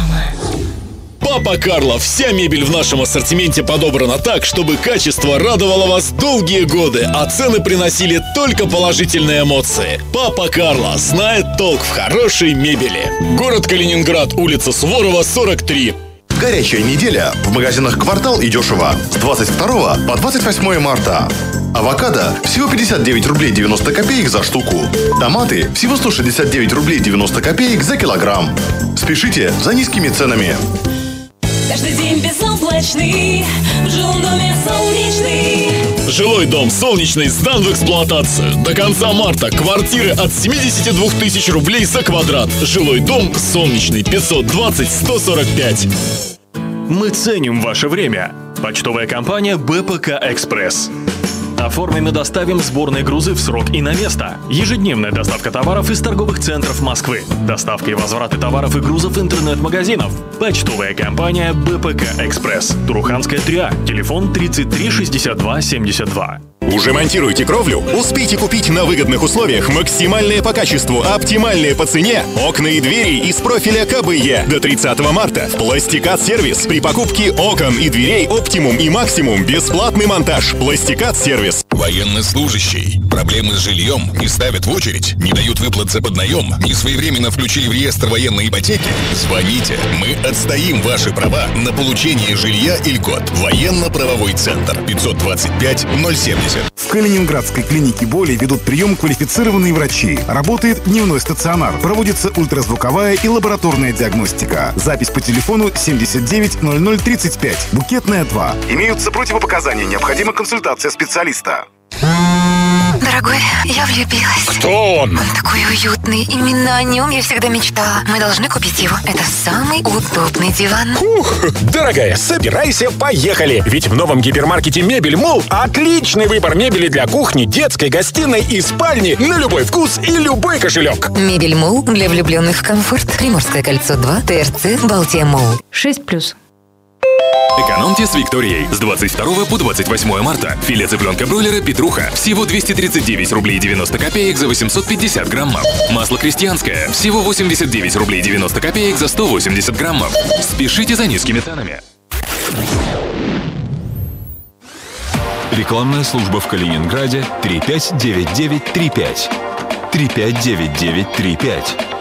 Реклама. Папа Карло. Вся мебель в нашем ассортименте подобрана так, чтобы качество радовало вас долгие годы, а цены приносили только положительные эмоции. Папа Карло знает толк в хорошей мебели. Город Калининград, улица Суворова, 43. Горячая неделя в магазинах «Квартал» и «Дешево» с 22 по 28 марта. Авокадо всего 59 рублей 90 копеек за штуку. Томаты всего 169 рублей 90 копеек за килограмм. Спешите за низкими ценами. Каждый день безоблачный, в жилом доме солнечный. Жилой дом «Солнечный» сдан в эксплуатацию. До конца марта квартиры от 72 тысяч рублей за квадрат. Жилой дом «Солнечный», 520-145. Мы ценим ваше время. Почтовая компания БПК «Экспресс». Оформим и доставим сборные грузы в срок и на место. Ежедневная доставка товаров из торговых центров Москвы. Доставка и возвраты товаров и грузов интернет-магазинов. Почтовая компания БПК «Экспресс». Туруханская 3А. Телефон 33 62 72. Уже монтируете кровлю? Успейте купить на выгодных условиях максимальные по качеству, оптимальные по цене окна и двери из профиля КБЕ до 30 марта. В Пластикат-сервис. При покупке окон и дверей «Оптимум» и «Максимум» бесплатный монтаж. Пластикат-сервис. Военнослужащий. Проблемы с жильем? Не ставят в очередь? Не дают выплат за поднаем? Не своевременно включили в реестр военной ипотеки? Звоните. Мы отстоим ваши права на получение жилья и льгот. Военно-правовой центр. 525-070. В Калининградской клинике боли ведут прием квалифицированные врачи. Работает дневной стационар. Проводится ультразвуковая и лабораторная диагностика. Запись по телефону 79 00 35. Букетная 2. Имеются противопоказания. Необходима консультация специалиста. Дорогой, я влюбилась. Кто он? Он такой уютный. Именно о нем я всегда мечтала. Мы должны купить его. Это самый удобный диван. Дорогая, собирайся, поехали. Ведь в новом гипермаркете «Мебель Молл» отличный выбор мебели для кухни, детской, гостиной и спальни на любой вкус и любой кошелек. Мебель Молл для влюбленных в комфорт. Приморское кольцо 2, ТРЦ, Балтия Молл. 6+. Экономьте с Викторией. С 22 по 28 марта. Филе цыпленка-бройлера «Петруха» всего 239 рублей 90 копеек за 850 граммов. Масло крестьянское всего 89 рублей 90 копеек за 180 граммов. Спешите за низкими ценами. Рекламная служба в Калининграде 359935. 359935.